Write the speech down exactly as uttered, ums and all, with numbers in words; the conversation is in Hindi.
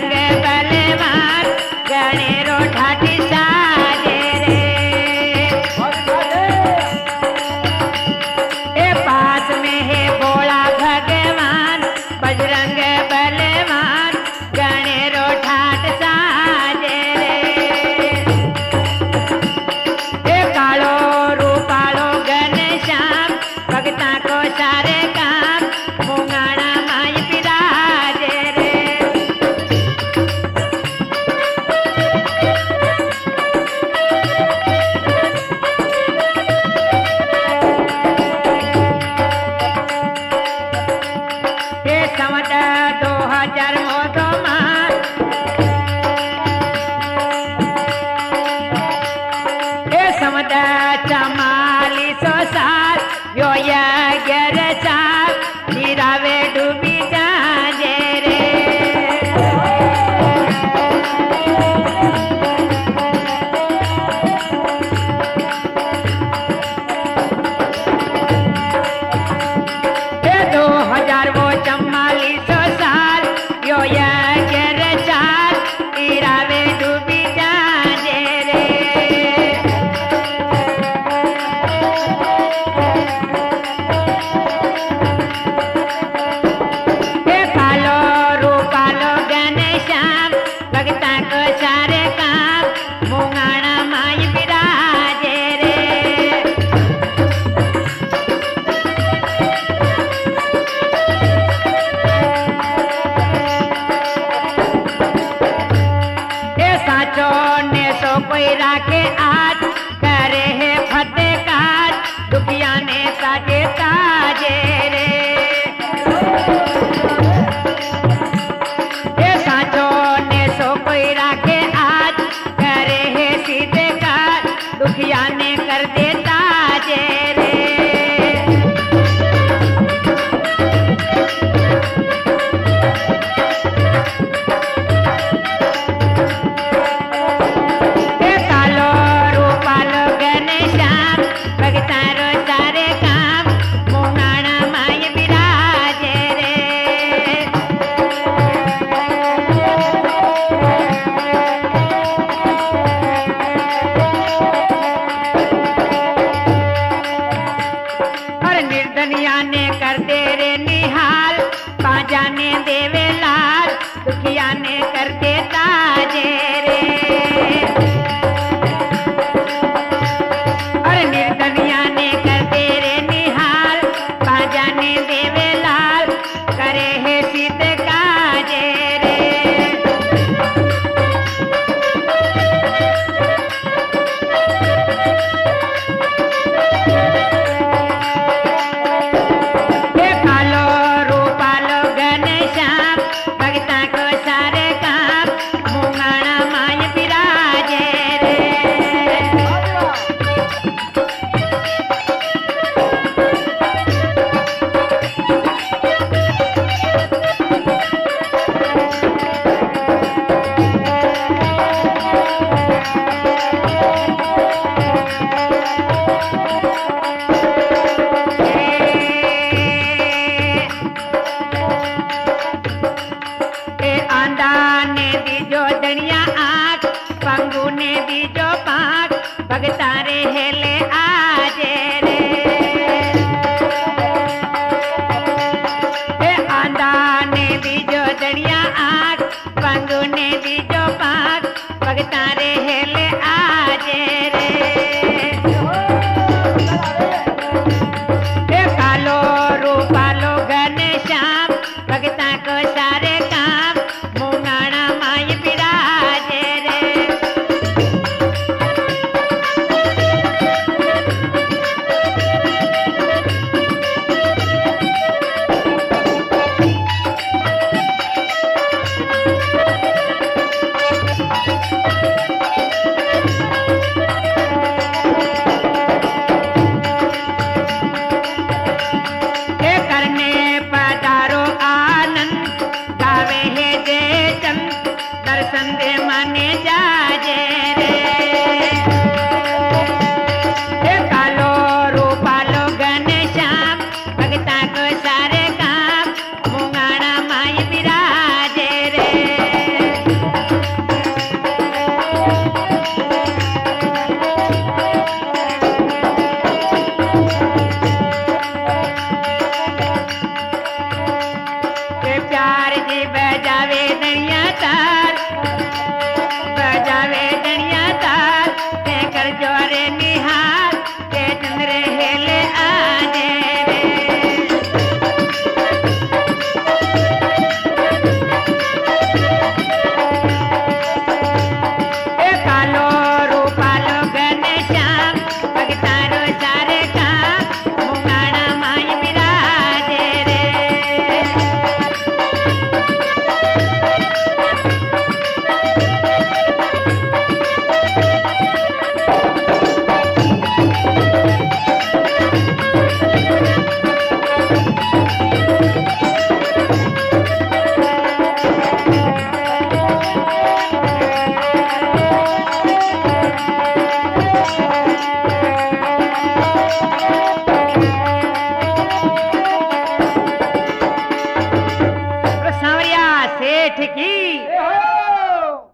बजरंग बलवान गणेरो ठाठी साजे रे। ए पास में है भोला भगवान बजरंग बलवान गणेरो ठाठ साजे रे। ए कालो रूपालो घनश्याम भगता को सारे काम मुंगाना माई बिराजे रे। ये समझ दो हजार मोदो मार ये समझ चमालीसो साल यो यज्ञ चार नीरावे डूबी जाजे रे। ये दो हजार वो चमालीसो साल यो यज्ञ चार नीरावे डूबी जाजे रे। हे कालो रूपालो घनश्याम भगता को सारे काम मुंगाना माई बिराजे रे। हे साचो ने सो कोई राखे आज करे है फतेह काज दुखिया ने साजे ताजे रे। ये साचो ने सो कोई राखे आज करे है सीधे काज दुखिया ने कर दे ताजे रे। ये कालो रूपालो घनश्याम भगता रो सारे काम मुंगाना माई बिराजे रे। और निर्धनिया ने कर दे रे निहाल बाजा ने देवे लाल दुखिया ने कर दे ताजे रे। और निर्धनिया ने कर दे रे निहाल बाजा ने देवे लाल करे है सीधे काजे रे। हे कालो रूपालो घनश्याम भगता को सारे काम मुंगाना माई बिराजे रे। ए आंदा ने दीजो दनिया आँख पंगू ने दीजो पाँख भगता रे हेले आजे रे। ए आंदा ने दीजो दनिया आँख पंगू ने दीजो पाँख भगता रे हेले आजे रे। हे कालो रूपालो घनश्याम भगता को सारे काम मुंगाना माई बिराजे रे। हे करने पधारो आनंद गावे है जय चंद दर्शन दे माने जाजे रे।